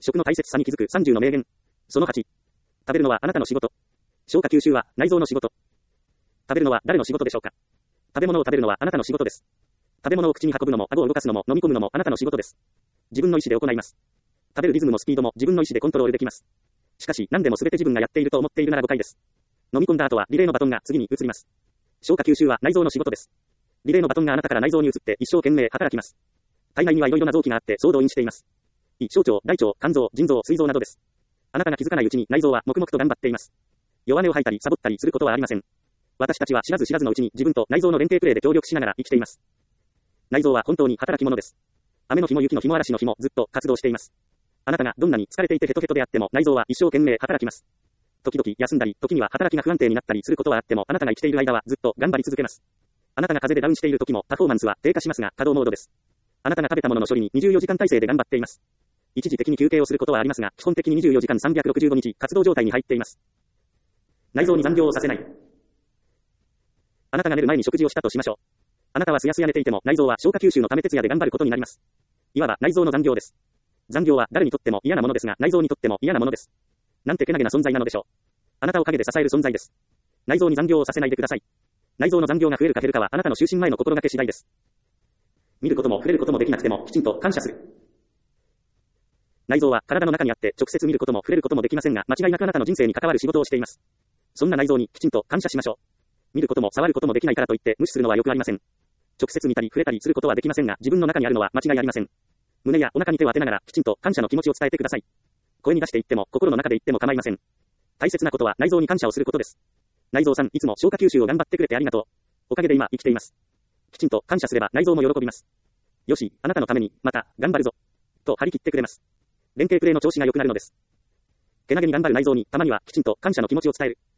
食の大切さに気づく30の名言。その8。食べるのはあなたの仕事。消化吸収は内臓の仕事。食べるのは誰の仕事でしょうか。食べ物を食べるのはあなたの仕事です。食べ物を口に運ぶのも顎を動かすのも飲み込むのもあなたの仕事です。自分の意思で行います。食べるリズムもスピードも自分の意思でコントロールできます。しかし何でも全て自分がやっていると思っているなら誤解です。飲み込んだ後はリレーのバトンが次に移ります。消化吸収は内臓の仕事です。リレーのバトンがあなたから内臓に移って一生懸命働きます。体内にはいろいろな臓器があって総動員しています。胃、小腸、大腸、肝臓、腎臓、膵臓などです。あなたが気づかないうちに内臓は黙々と頑張っています。弱音を吐いたりサボったりすることはありません。私たちは知らず知らずのうちに自分と内臓の連携プレーで協力しながら生きています。内臓は本当に働き者です。雨の日も雪の日も嵐の日もずっと活動しています。あなたがどんなに疲れていてヘトヘトであっても内臓は一生懸命働きます。時々休んだり、時には働きが不安定になったりすることはあってもあなたが生きている間はずっと頑張り続けます。あなたが風邪でダウンしている時もパフォーマンスは低下しますが稼働モードです。あなたが食べたものの処理に24時間体制で頑張っています。一時的に休憩をすることはありますが、基本的に24時間365日活動状態に入っています。内臓に残業をさせない。あなたが寝る前に食事をしたとしましょう。あなたはすやすや寝ていても内臓は消化吸収のため徹夜で頑張ることになります。いわば内臓の残業です。残業は誰にとっても嫌なものですが、内臓にとっても嫌なものです。なんてけなげな存在なのでしょう。あなたを陰で支える存在です。内臓に残業をさせないでください。内臓の残業が増えるか減るかはあなたの就寝前の心がけ次第です。見ることも触れることもできなくてもきちんと感謝する。内臓は体の中にあって直接見ることも触れることもできませんが、間違いなくあなたの人生に関わる仕事をしています。そんな内臓にきちんと感謝しましょう。見ることも触ることもできないからといって無視するのはよくありません。直接見たり触れたりすることはできませんが、自分の中にあるのは間違いありません。胸やお腹に手を当てながらきちんと感謝の気持ちを伝えてください。声に出して言っても心の中で言っても構いません。大切なことは内臓に感謝をすることです。内臓さん、いつも消化吸収を頑張ってくれてありがとう。おかげで今生きています。きちんと感謝すれば内臓も喜びます。よし、あなたのためにまた頑張るぞと張り切ってくれます。連携プレーの調子が良くなるのです。けなげに頑張る内臓にたまにはきちんと感謝の気持ちを伝える。